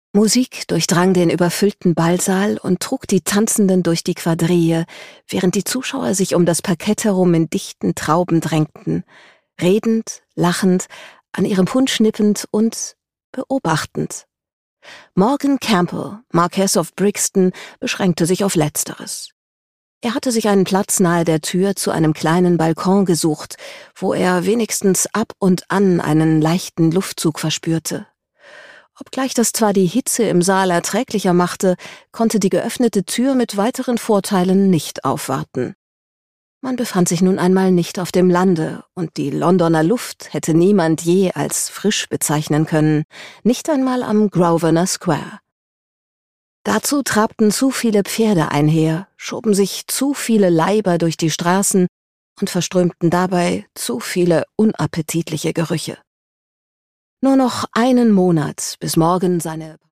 Musik durchdrang den überfüllten Ballsaal und trug die Tanzenden durch die Quadrille, während die Zuschauer sich um das Parkett herum in dichten Trauben drängten, redend, lachend, an ihrem Punsch nippend und beobachtend. Morgan Campbell, Marquess of Brixton, beschränkte sich auf Letzteres. Er hatte sich einen Platz nahe der Tür zu einem kleinen Balkon gesucht, wo er wenigstens ab und an einen leichten Luftzug verspürte. Obgleich das zwar die Hitze im Saal erträglicher machte, konnte die geöffnete Tür mit weiteren Vorteilen nicht aufwarten. Man befand sich nun einmal nicht auf dem Lande, und die Londoner Luft hätte niemand je als frisch bezeichnen können, nicht einmal am Grosvenor Square. Dazu trabten zu viele Pferde einher, schoben sich zu viele Leiber durch die Straßen und verströmten dabei zu viele unappetitliche Gerüche. Nur noch einen Monat, bis Morgan seine